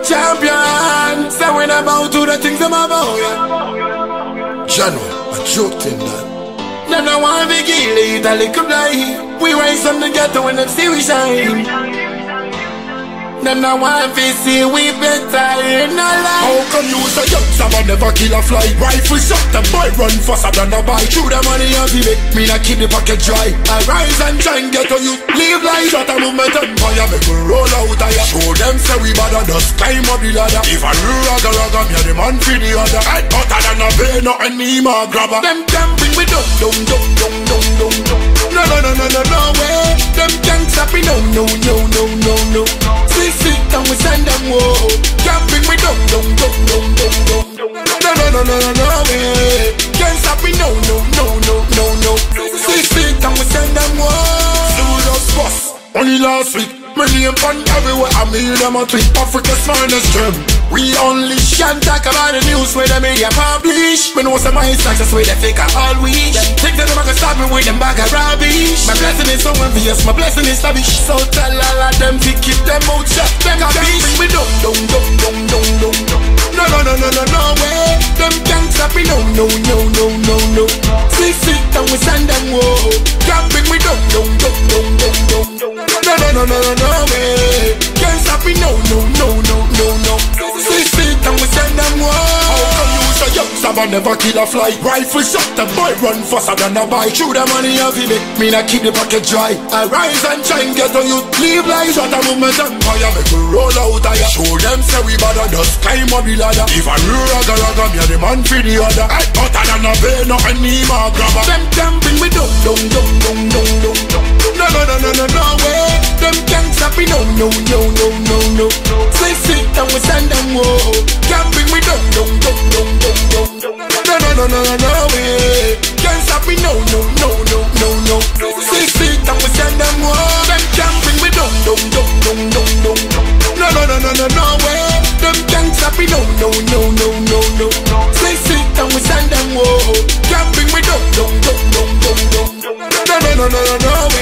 Champion. Say when I'm about to the things I'm about, yeah. General, a joke thing that. Then I want to kill it, a little blind. We rise from the ghetto when them see we shine. Them no want to see we better in a life. How come you say youngster but never kill a fly? Rifle shot, the boy run faster than a bike. Through the money of the make me not keep the pocket dry. I rise and shine, get to you, live life. Shot a movement and fire, make we roll out higher. Show them say we better just climb up the ladder. If I ragga ragga, me a the man for the other. Head hotter than a vein, nothing me ma grabber. Them can bring me down, down, down, down, down, down, down. No, no, no, no, no, no way. Them can't stop me, no, no, no, no, no, no. Sit and we send them, whoa. Can't bring me down, down, down, down, down, down. No, no, no, no, no, no way. Can't stop me, no, no, no, no, no, no. Sit and we send them, whoa. Serious boss, only last week. My name on everywhere, I mean them a tweet. Africa's finest gem. We only can talk about the news where the media publish. We know some of my success where they fake are all wish. Think that them can stop me with them bag of rubbish. My blessing is so obvious, my blessing is lavish. So tell all of them to keep them out shut. Them can't bring me down, down, down, down, down, down. No, no, no, no, no, no way. Them can't stop me, no, no, no, no, no, no. Sit and we send them, whoa. Can't bring me down, down, down, down, down, down. No, no, no, no, no, no way. Can't stop me, no, no, no, no, no, no. Sit and we send them, whoa. How come you say youngster but never kill a fly? Rifle shot, the boy run faster than a bike. Through the money of it, make me not keep the pocket dry. I rise and shine, get on you, live life. Shot a movement and fire, make we roll out higher. Show them say we better just climb up the ladder. If I ragga ragga, me a the man for the other. Head hotter than a vein, nothing me ma grabber. Them can bring me down, down, down, down, down, down. No, no, no, no, no, no way. Them can't stop me, no, no, no, no, no, no. Sit and we send them, whoa. Can't bring me down, down, down, down, down, down. No, no, no, no, no, no way. Can't stop me, no, no, no, no, no, no. Sit and we send them, whoa. Them can't bring me down, down, down, down, down, down. No, no, no, no, no, no way. Them can't stop me, no, no, no, no, no, no. Sit and we send them, whoa. Can't bring me down, down, down, down, down, down. No, no, no, no, no, no